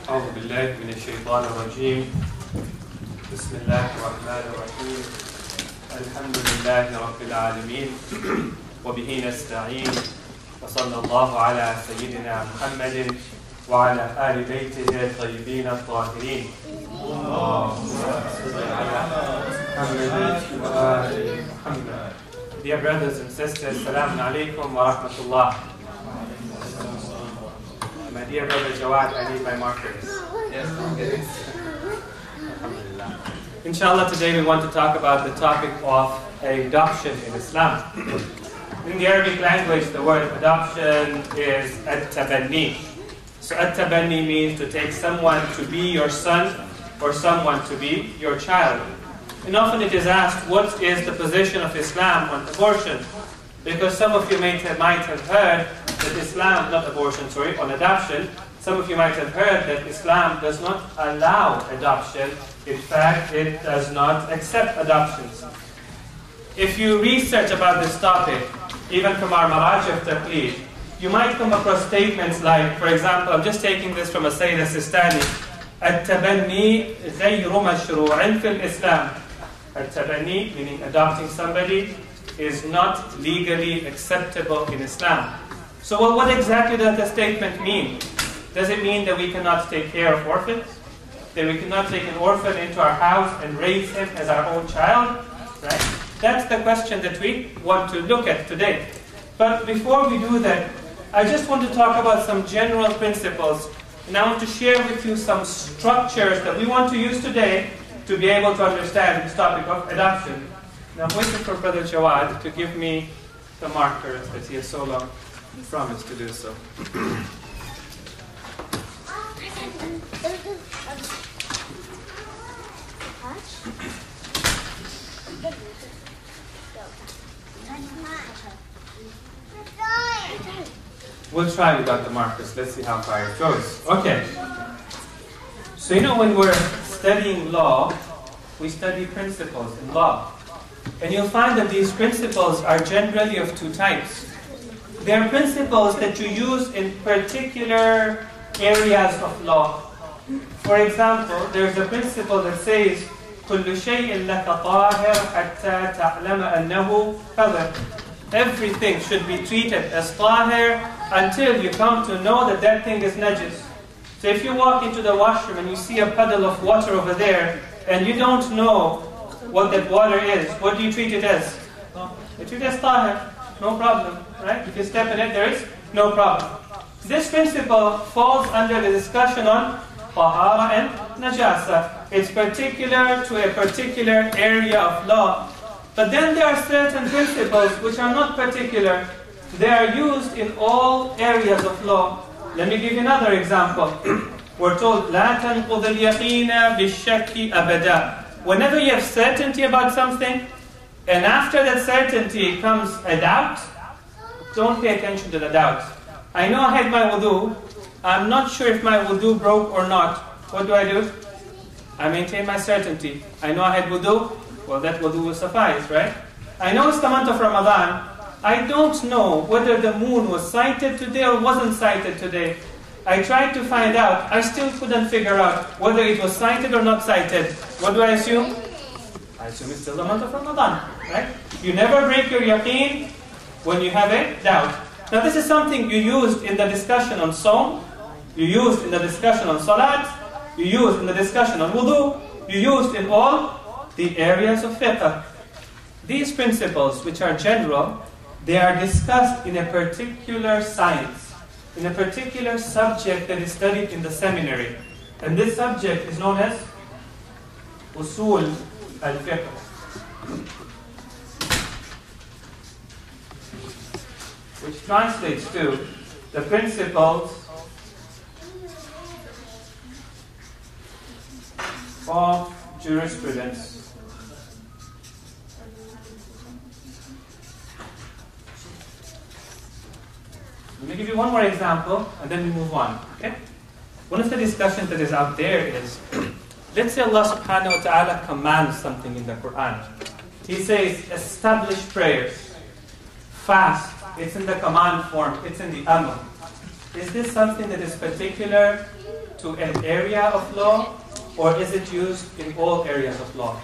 أعوذ بالله من الشيطان الرجيم. بسم الله الرحمن الرحيم. الحمد لله رب العالمين وبه نستعين وصلى الله على سيدنا محمد وعلى آل بيته الطيبين الطاهرين. اللهم صل على محمد وآل محمد. Dear brothers and sisters, Assalamu alaikum wa rahmatullah. My dear brother Jawad, I need my markers. Yes. Inshallah, today we want to talk about the topic of adoption in Islam. In the Arabic language, the word adoption is at-tabanni. So at-tabanni means to take someone to be your son or someone to be your child. And often it is asked, what is the position of Islam on abortion? Because some of you might have heard that Islam, not abortion, sorry, on adoption, some of you might have heard that Islam does not allow adoption. In fact, it does not accept adoptions. If you research about this topic, even from our Maraj of Taqleed, you might come across statements like, for example, I'm just taking this from a Sayyid Sistani, At-tabanni ghayru mashru'in fil Islam. At-tabanni, meaning adopting somebody, is not legally acceptable in Islam. So what exactly does the statement mean? Does it mean that we cannot take care of orphans? That we cannot take an orphan into our house and raise him as our own child? Right? That's the question that we want to look at today. But before we do that, I just want to talk about some general principles. And I want to share with you some structures that we want to use today to be able to understand this topic of adoption. Now I'm waiting for Brother Jawad to give me the markers that he has so long promised to do so. We'll try without the markers. Let's see how far it goes. Okay. So when we're studying law, we study principles in law. And you'll find that these principles are generally of two types. They are principles that you use in particular areas of law. For example, there's a principle that says, كُلُّ شَيْءٍ لَكَ طَاهِرْ حَتَّى تَعْلَمَ أَنَّهُ قَذَرْ. Everything should be treated as طاهر until you come to know that that thing is najis. So if you walk into the washroom and you see a puddle of water over there, and you don't know what that water is, what do you treat it as? You treat it as tahir, no problem, right? If you step in it, there is no problem. This principle falls under the discussion on tahara and najasa. It's particular to a particular area of law. But then there are certain principles which are not particular. They are used in all areas of law. Let me give you another example. We're told, لا تنقض اليقين بالشك أبدا. Whenever you have certainty about something, and after that certainty comes a doubt, don't pay attention to the doubt. I know I had my wudu. I'm not sure if my wudu broke or not. What do? I maintain my certainty. I know I had wudu. Well, that wudu will suffice, right? I know it's the month of Ramadan. I don't know whether the moon was sighted today or wasn't sighted today. I tried to find out. I still couldn't figure out whether it was sighted or not sighted. What do I assume? I assume it's still the month of Ramadan, right? You never break your yaqeen when you have a doubt. Now this is something you used in the discussion on Sawm, you used in the discussion on Salat, you used in the discussion on Wudu, you used in all the areas of fiqh. These principles, which are general, they are discussed in a particular science, in a particular subject that is studied in the seminary. And this subject is known as Usul al-Fiqh. Which translates to the principles of jurisprudence. Let me give you one more example, and then we move on. Okay? One of the discussions that is out there is, let's say Allah subhanahu wa ta'ala commands something in the Quran. He says, establish prayers, fast. It's in the command form. It's in the amr. Is this something that is particular to an area of law, or is it used in all areas of law?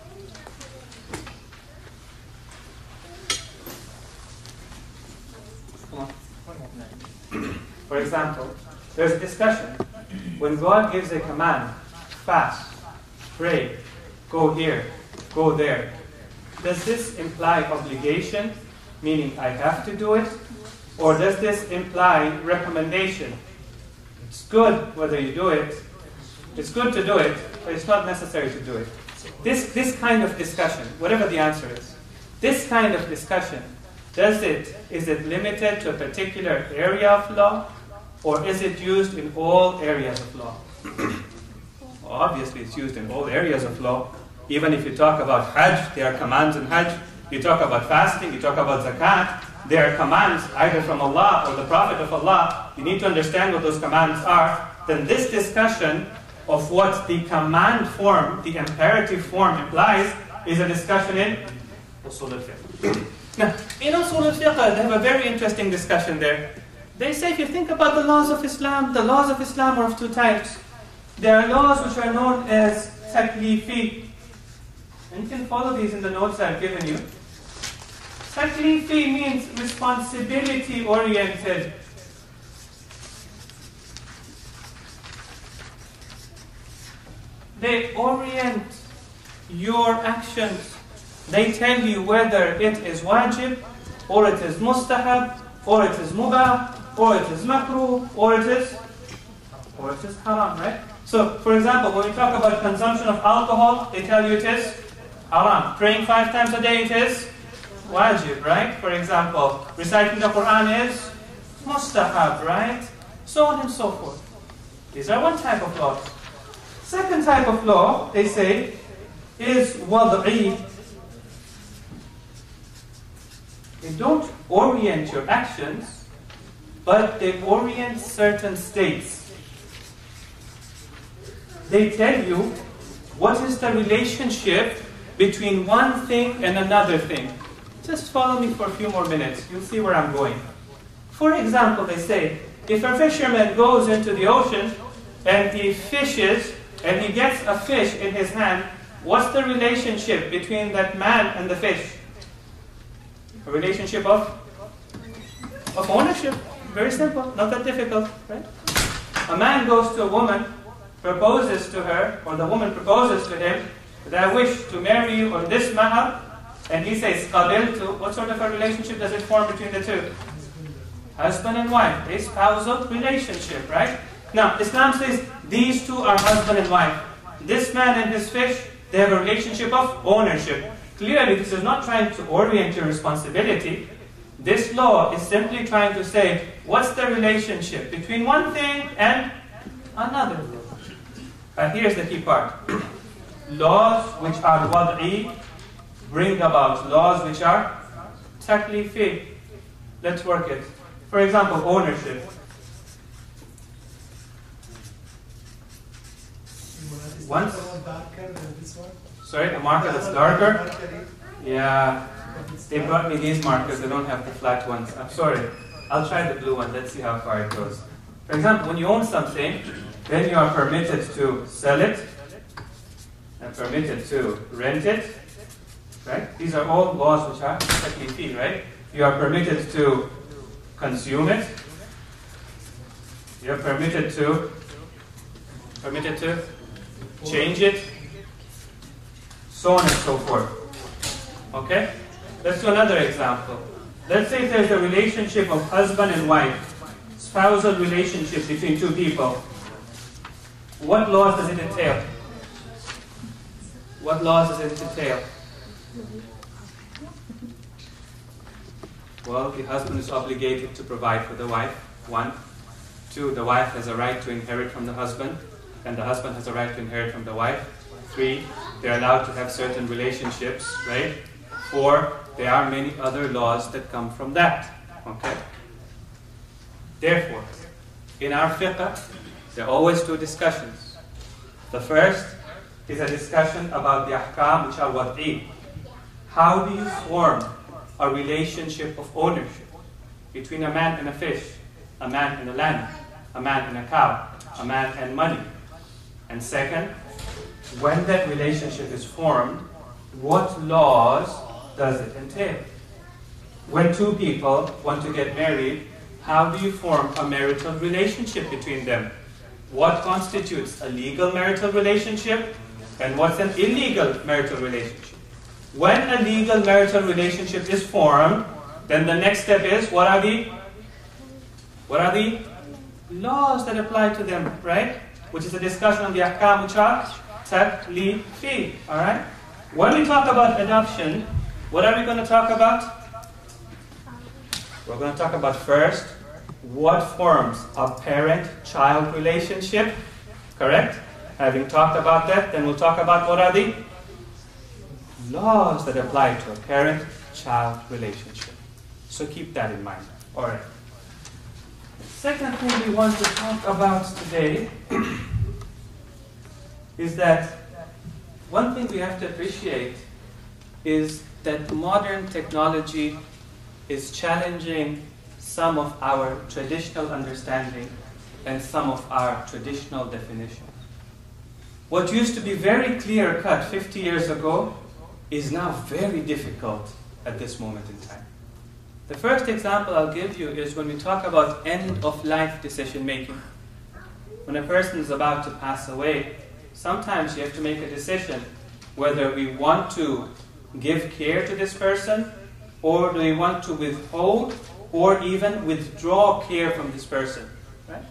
For example, there's a discussion. When God gives a command, fast, pray, go here, go there, does this imply obligation, meaning I have to do it? Or does this imply recommendation? It's good whether you do it. It's good to do it, but it's not necessary to do it. This kind of discussion, whatever the answer is, this kind of discussion, is it limited to a particular area of law, or is it used in all areas of law? Well, obviously, it's used in all areas of law. Even if you talk about Hajj, there are commands in Hajj. You talk about fasting, you talk about zakat, there are commands either from Allah or the Prophet of Allah. You need to understand what those commands are. Then this discussion of what the command form, the imperative form implies, is a discussion in Usul al-Fiqh. Now, in Usul al-Fiqh, they have a very interesting discussion there. They say if you think about the laws of Islam are of two types. There are laws which are known as taklifi. And you can follow these in the notes I've given you. Taklifi means responsibility-oriented. They orient your actions. They tell you whether it is wajib, or it is mustahab, or it is mubah, or it is makruh, or it is haram, right? So, for example, when we talk about consumption of alcohol, they tell you it is haram. Praying 5 times a day, it is wajib, right? For example, reciting the Quran is mustahab, right? So on and so forth. These are one type of law. Second type of law, they say, is wad'i. They don't orient your actions, but they orient certain states. They tell you what is the relationship between one thing and another thing. Just follow me for a few more minutes. You'll see where I'm going. For example, they say, if a fisherman goes into the ocean and he fishes and he gets a fish in his hand, what's the relationship between that man and the fish? A relationship of ownership. Very simple, not that difficult, right? A man goes to a woman, proposes to her, or the woman proposes to him, that I wish to marry you on this mahar, and he says, qabiltu. What sort of a relationship does it form between the two? Husband and wife, a spousal relationship, right? Now, Islam says these two are husband and wife. This man and his fish, they have a relationship of ownership. Clearly, this is not trying to orient your responsibility. This law is simply trying to say, what's the relationship between one thing and another thing? But here's the key part. Laws which are wad'i bring about laws which are taklifi. Let's work it. For example, ownership. Once, sorry, a marker that's darker? Yeah, they brought me these markers, they don't have the flat ones. I'm sorry, I'll try the blue one, let's see how far it goes. For example, when you own something, then you are permitted to sell it, and permitted to rent it, right? These are all laws which are taklifi, right? You are permitted to consume it, you are permitted to change it, so on and so forth. Okay? Let's do another example. Let's say there's a relationship of husband and wife, spousal relationship between two people. What laws does it entail? What laws does it entail? Well, the husband is obligated to provide for the wife, 1. 2, the wife has a right to inherit from the husband, and the husband has a right to inherit from the wife. 3, they're allowed to have certain relationships, right? 4, there are many other laws that come from that, okay? Therefore, in our fiqh, there are always 2 discussions. The first is a discussion about the ahkam which are wad'i. How do you form a relationship of ownership between a man and a fish, a man and a lamb, a man and a cow? a man and money? And second, when that relationship is formed, what laws does it entail? When two people want to get married, how do you form a marital relationship between them? What constitutes a legal marital relationship and what's an illegal marital relationship? When a legal marital relationship is formed, then the next step is, what are the laws that apply to them, right? Which is a discussion on the ahkamu taklifi, alright? When we talk about adoption, what are we going to talk about? We're going to talk about first, what forms a parent-child relationship, correct? Having talked about that, then we'll talk about what are the laws that apply to a parent-child relationship. So keep that in mind. Alright. Second thing we want to talk about today is that one thing we have to appreciate is that modern technology is challenging some of our traditional understanding and some of our traditional definitions. What used to be very clear-cut 50 years ago is now very difficult at this moment in time. The first example I'll give you is when we talk about end-of-life decision-making. When a person is about to pass away, sometimes you have to make a decision whether we want to give care to this person, or do we want to withhold or even withdraw care from this person. Right?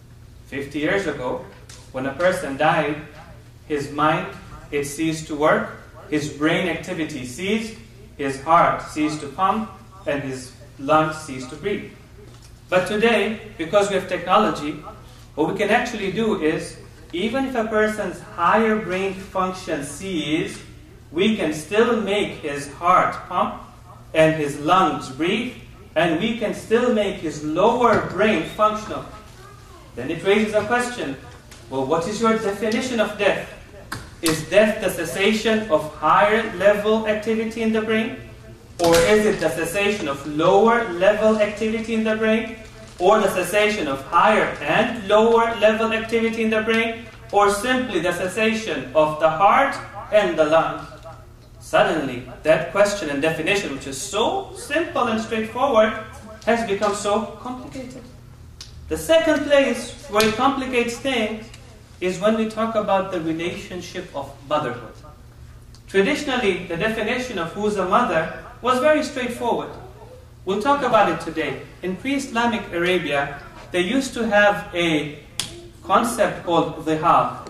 50 years ago, when a person died, his mind, it ceased to work, his brain activity ceased, his heart ceased to pump, and his lungs ceased to breathe. But today, because we have technology, what we can actually do is, even if a person's higher brain function ceases, we can still make his heart pump and his lungs breathe, and we can still make his lower brain functional. Then it raises a question, well, what is your definition of death? Is death the cessation of higher level activity in the brain? Or is it the cessation of lower level activity in the brain? Or the cessation of higher and lower level activity in the brain? Or simply the cessation of the heart and the lungs? Suddenly, that question and definition, which is so simple and straightforward, has become so complicated. The second place where it complicates things is when we talk about the relationship of motherhood. Traditionally, the definition of who's a mother was very straightforward. We'll talk about it today. In pre-Islamic Arabia, they used to have a concept called dhihab.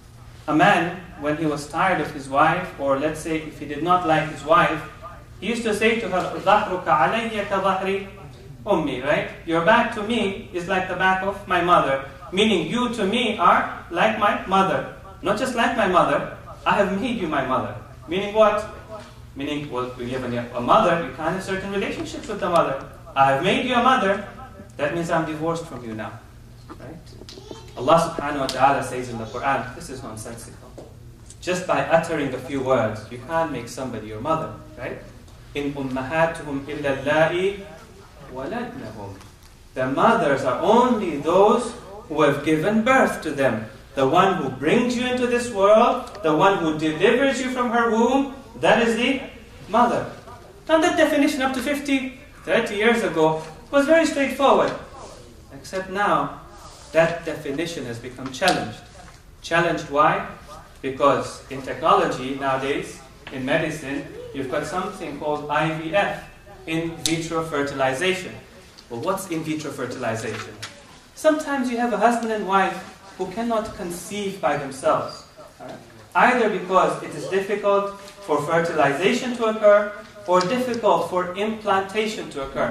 A man, when he was tired of his wife, or let's say if he did not like his wife, he used to say to her, ظَهْرُكَ عَلَيَّ كَظَهْرِ أُمِّي, right? Your back to me is like the back of my mother. Meaning you to me are like my mother. Not just like my mother, I have made you my mother. Meaning what? Meaning, well, when you have a mother, you can't have certain relationships with the mother. I have made you a mother, that means I'm divorced from you now. Right? Allah subhanahu wa ta'ala says in the Quran, this is nonsensical. Just by uttering a few words, you can't make somebody your mother. Right? In ummahatuhum illa allai waladnahum. The mothers are only those who have given birth to them. The one who brings you into this world, the one who delivers you from her womb, that is the mother. Now that definition up to 50, 30 years ago was very straightforward. Except now, that definition has become challenged. Challenged why? Because in technology nowadays, in medicine, you've got something called IVF, in vitro fertilization. Well, what's in vitro fertilization? Sometimes you have a husband and wife who cannot conceive by themselves. Right? Either because it is difficult for fertilization to occur, or difficult for implantation to occur.